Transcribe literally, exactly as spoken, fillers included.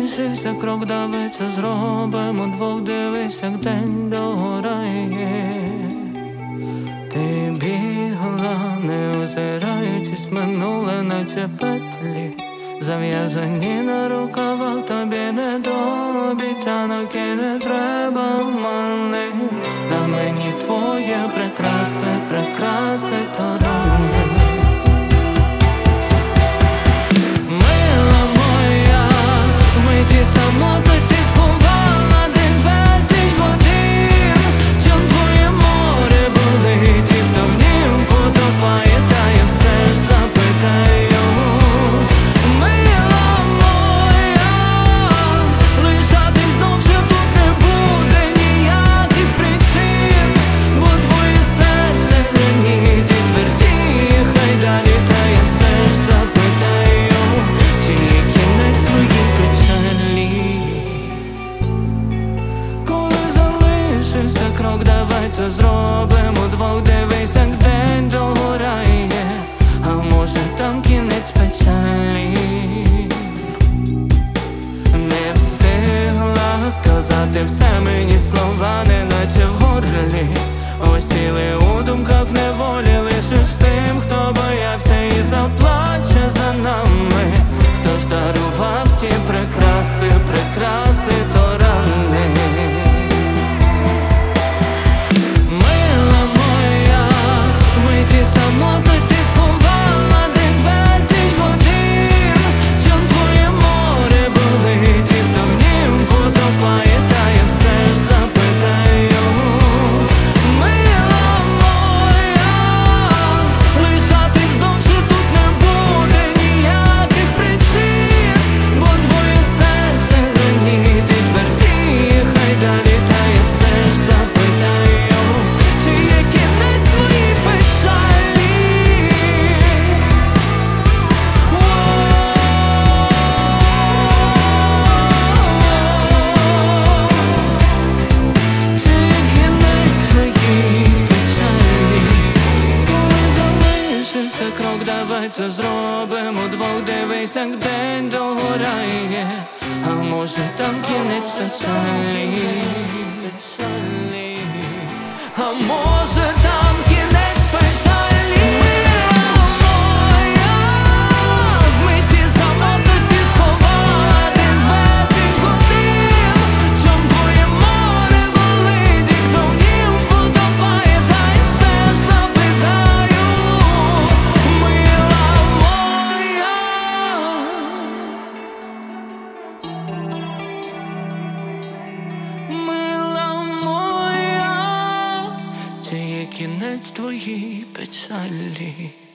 залишився крок, давай це зробимо двох, дивись, як день догорає. Ти бігла, не озираючись, минуле, наче петлі зав'язані на рукавах, тобі не до обіцянок і не треба мене. На мені твоє прикраси, прикраси таранне. Мила моя, в миті самотності сховала десь безліч годин. Чом твоє море болить і в давнім потопає, та я все ж запитаю. Крок, давай це зробимо двох, дивись, як день догорає. А може там кінець печалі? Не встигла сказати все, мені слова не наче в горлі. Осіли у думках в неволі, лишиш тим, хто боявся і заплаче за нами. Хто ж дарував ті прикраси, прикраси то рани. Самотності сховала десь безліч годин. Чом твоє море болить і в давнім потопає, та я все ж запитаю. Мила моя, лишатись довше тут не буде ніяких причин, бо твоє серце граніт і твердіє, хай далі, та я все ж запитаю, чи є кінець твоїй печалі? Крок, давай це зробимо двох, дивись, як день догорає. А може там кінець печалі? А може там кінець печалі? Моя, в миті самотності сховала десь безліч годин. Чом твоє море болить і в давнім потопає, та й все ж запитаю. Мила моя, чи є кінець твоїй печалі?